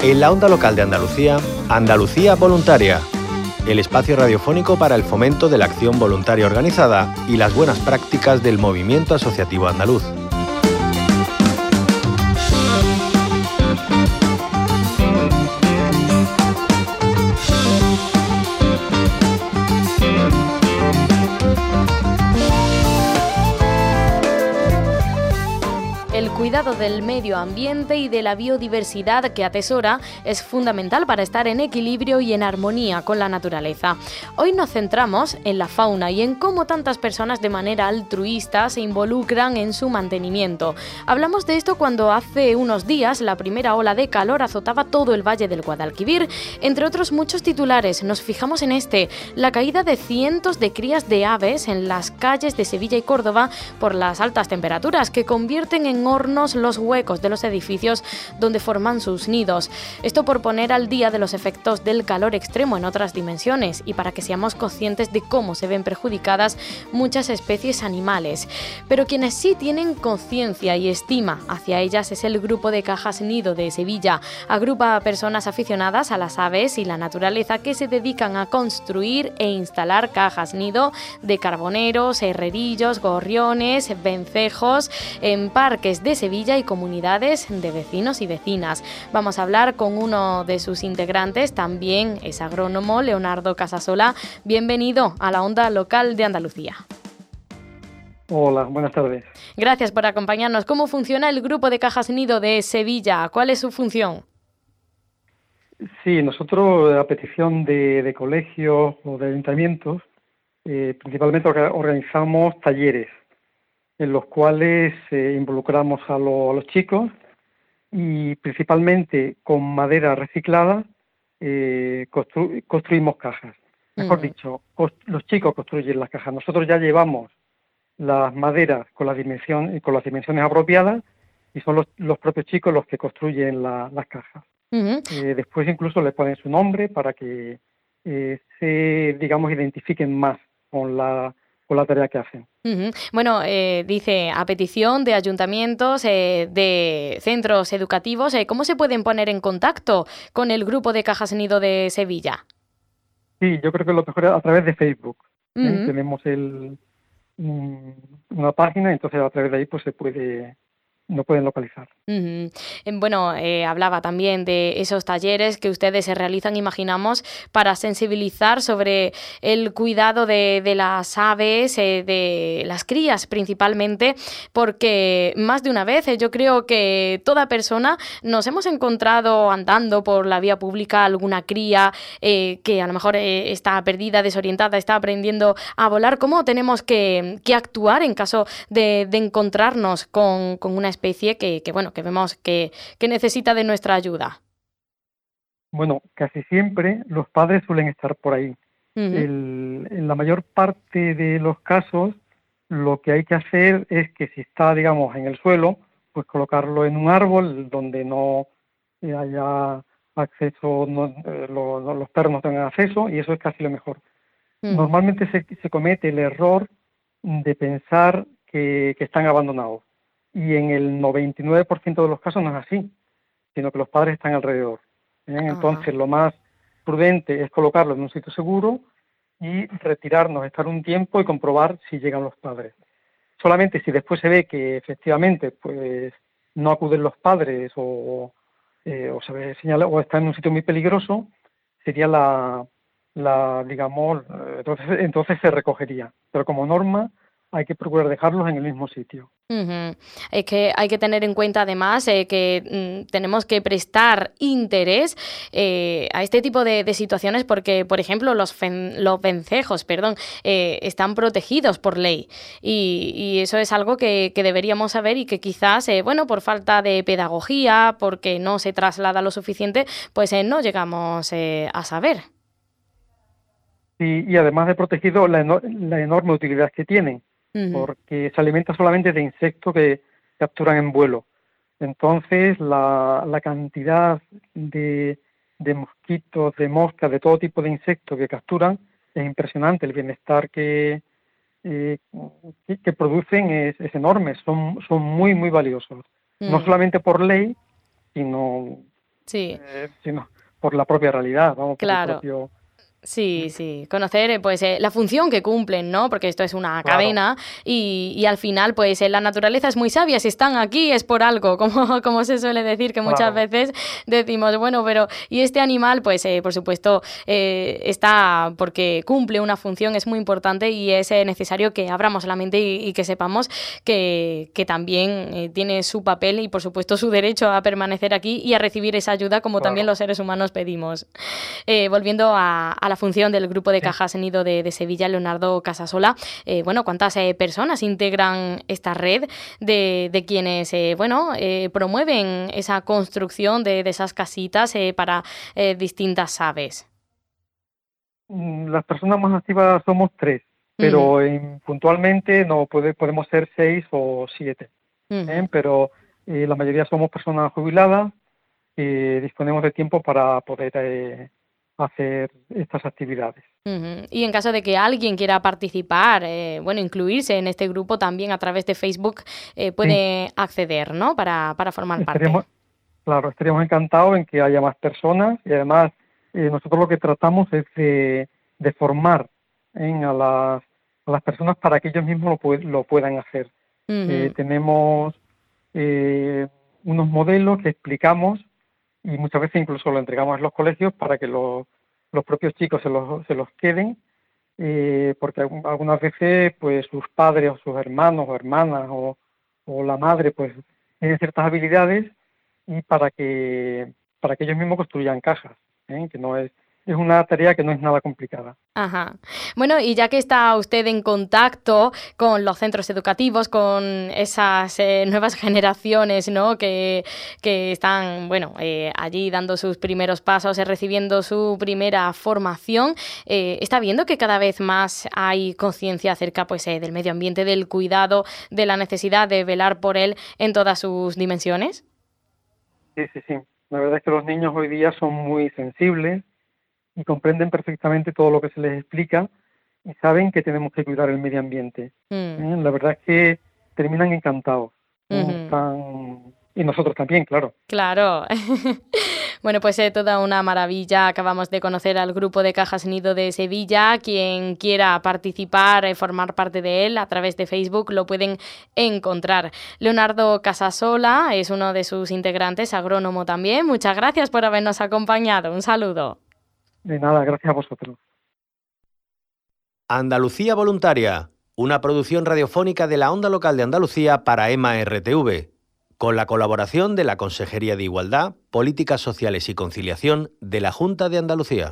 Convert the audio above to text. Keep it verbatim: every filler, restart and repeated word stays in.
En la onda local de Andalucía, Andalucía Voluntaria, el espacio radiofónico para el fomento de la acción voluntaria organizada y las buenas prácticas del movimiento asociativo andaluz. El cuidado del medio ambiente y de la biodiversidad que atesora es fundamental para estar en equilibrio y en armonía con la naturaleza. Hoy nos centramos en la fauna y en cómo tantas personas de manera altruista se involucran en su mantenimiento. Hablamos de esto cuando hace unos días la primera ola de calor azotaba todo el valle del Guadalquivir. Entre otros muchos titulares, nos fijamos en este: la caída de cientos de crías de aves en las calles de Sevilla y Córdoba por las altas temperaturas que convierten en hornos los huecos de los edificios donde forman sus nidos. Esto por poner al día de los efectos del calor extremo en otras dimensiones y para que seamos conscientes de cómo se ven perjudicadas muchas especies animales. Pero quienes sí tienen conciencia y estima hacia ellas es el Grupo de Cajas Nido de Sevilla. Agrupa a personas aficionadas a las aves y la naturaleza que se dedican a construir e instalar cajas nido de carboneros, herrerillos, gorriones, vencejos en parques de Sevilla y comunidades de vecinos y vecinas. Vamos a hablar con uno de sus integrantes, también es agrónomo, Leonardo Casasola. Bienvenido a la onda local de Andalucía. Hola, buenas tardes. Gracias por acompañarnos. ¿Cómo funciona el Grupo de Cajas Nido de Sevilla? ¿Cuál es su función? Sí, nosotros a petición de, de colegios o de ayuntamientos, eh, principalmente organizamos talleres en los cuales eh, involucramos a, lo, a los chicos y principalmente con madera reciclada eh, constru, construimos cajas. Mejor mm. dicho, los chicos construyen las cajas. Nosotros ya llevamos las maderas con las dimensiones, con las dimensiones apropiadas y son los, los propios chicos los que construyen la, las cajas. Uh-huh. Eh, después incluso le ponen su nombre para que eh, se, digamos, identifiquen más con la con la tarea que hacen. Uh-huh. Bueno, eh, dice, a petición de ayuntamientos, eh, de centros educativos, eh, ¿cómo se pueden poner en contacto con el Grupo de Cajas Nido de Sevilla? Sí, yo creo que lo mejor es a través de Facebook. Uh-huh. ¿eh? Tenemos el, um, una página, entonces a través de ahí pues se puede... no pueden localizar. Uh-huh. Bueno, eh, hablaba también de esos talleres que ustedes se realizan, imaginamos, para sensibilizar sobre el cuidado de, de las aves, eh, de las crías principalmente, porque más de una vez eh, yo creo que toda persona nos hemos encontrado andando por la vía pública alguna cría eh, que a lo mejor eh, está perdida, desorientada, está aprendiendo a volar. ¿Cómo tenemos que, que actuar en caso de, de encontrarnos con, con una especie que, que bueno, que vemos que, que necesita de nuestra ayuda? Bueno, casi siempre los padres suelen estar por ahí. Uh-huh. El, en la mayor parte de los casos, lo que hay que hacer es que si está, digamos, en el suelo, pues colocarlo en un árbol donde no haya acceso, no, eh, lo, no, los perros no tengan acceso, y eso es casi lo mejor. Uh-huh. Normalmente se, se comete el error de pensar que, que están abandonados. Y en el noventa y nueve por ciento de los casos no es así, sino que los padres están alrededor. ¿eh? Entonces, uh-huh. lo más prudente es colocarlo en un sitio seguro y retirarnos, estar un tiempo y comprobar si llegan los padres. Solamente si después se ve que efectivamente pues no acuden los padres o, eh, o se ve señala, o está en un sitio muy peligroso, sería la, la digamos, entonces, entonces se recogería. Pero como norma, hay que procurar dejarlos en el mismo sitio. Uh-huh. Es que hay que tener en cuenta además eh, que mm, tenemos que prestar interés eh, a este tipo de, de situaciones porque, por ejemplo, los, fen- los vencejos perdón, eh, están protegidos por ley y, y eso es algo que, que deberíamos saber y que quizás, eh, bueno, por falta de pedagogía, porque no se traslada lo suficiente, pues eh, no llegamos eh, a saber. Sí, y además de protegido, la, eno- la enorme utilidad que tienen. Uh-huh. Porque se alimenta solamente de insectos que capturan en vuelo. Entonces, la, la cantidad de, de mosquitos, de moscas, de todo tipo de insectos que capturan es impresionante. El bienestar que, eh, que, que producen es, es enorme. Son, son muy, muy valiosos. Uh-huh. No solamente por ley, sino Sí. eh, sino por la propia realidad, vamos, claro. por el propio... Sí, sí, conocer pues eh, la función que cumplen, ¿no? Porque esto es una Claro. cadena y, y al final pues eh, la naturaleza es muy sabia, si están aquí es por algo, como, como se suele decir, que muchas Claro. veces decimos, bueno, pero y este animal pues eh, por supuesto eh, está porque cumple una función, es muy importante y es eh, necesario que abramos la mente y, y que sepamos que, que también eh, tiene su papel y por supuesto su derecho a permanecer aquí y a recibir esa ayuda como Claro. también los seres humanos pedimos. Eh, volviendo a, a la función del grupo de Sí. Cajas Nido de, de Sevilla, Leonardo Casasola, eh, bueno, ¿cuántas eh, personas integran esta red de, de quienes, eh, bueno, eh, promueven esa construcción de, de esas casitas eh, para eh, distintas aves? Las personas más activas somos tres, pero Uh-huh. en, puntualmente no puede, podemos ser seis o siete, ¿eh? Uh-huh. Pero eh, la mayoría somos personas jubiladas y disponemos de tiempo para poder eh, hacer estas actividades. Uh-huh. Y en caso de que alguien quiera participar, eh, bueno, incluirse en este grupo también a través de Facebook, eh, puede Sí. acceder, ¿no? Para, para formar Estaríamos, parte. claro, estaríamos encantados en que haya más personas y además eh, nosotros lo que tratamos es de, de formar ¿eh? a, las, a las personas para que ellos mismos lo, pu- lo puedan hacer. Uh-huh. Eh, tenemos eh, unos modelos que explicamos y muchas veces incluso lo entregamos en los colegios para que los, los propios chicos se los, se los queden, eh, porque algún- algunas veces pues sus padres o sus hermanos o hermanas o, o la madre pues tienen ciertas habilidades y para que para que ellos mismos construyan cajas, ¿eh? Que no es es una tarea que no es nada complicada. Ajá. Bueno, y ya que está usted en contacto con los centros educativos, con esas eh, nuevas generaciones, ¿no? Que, que están, bueno, eh, allí dando sus primeros pasos, eh, recibiendo su primera formación, eh, ¿está viendo que cada vez más hay conciencia acerca, pues, eh, del medio ambiente, del cuidado, de la necesidad de velar por él en todas sus dimensiones? Sí, sí, sí. La verdad es que los niños hoy día son muy sensibles y comprenden perfectamente todo lo que se les explica y saben que tenemos que cuidar el medio ambiente. Mm. ¿eh? La verdad es que terminan encantados. ¿eh? Uh-huh. Están... Y nosotros también, claro. Claro. Bueno, pues eh, toda una maravilla. Acabamos de conocer al grupo de Cajas Nido de Sevilla. Quien quiera participar, eh, formar parte de él a través de Facebook, lo pueden encontrar. Leonardo Casasola es uno de sus integrantes, agrónomo también. Muchas gracias por habernos acompañado. Un saludo. De nada, gracias a vosotros. Andalucía Voluntaria, una producción radiofónica de la Onda Local de Andalucía para E M A R T V, con la colaboración de la Consejería de Igualdad, Políticas Sociales y Conciliación de la Junta de Andalucía.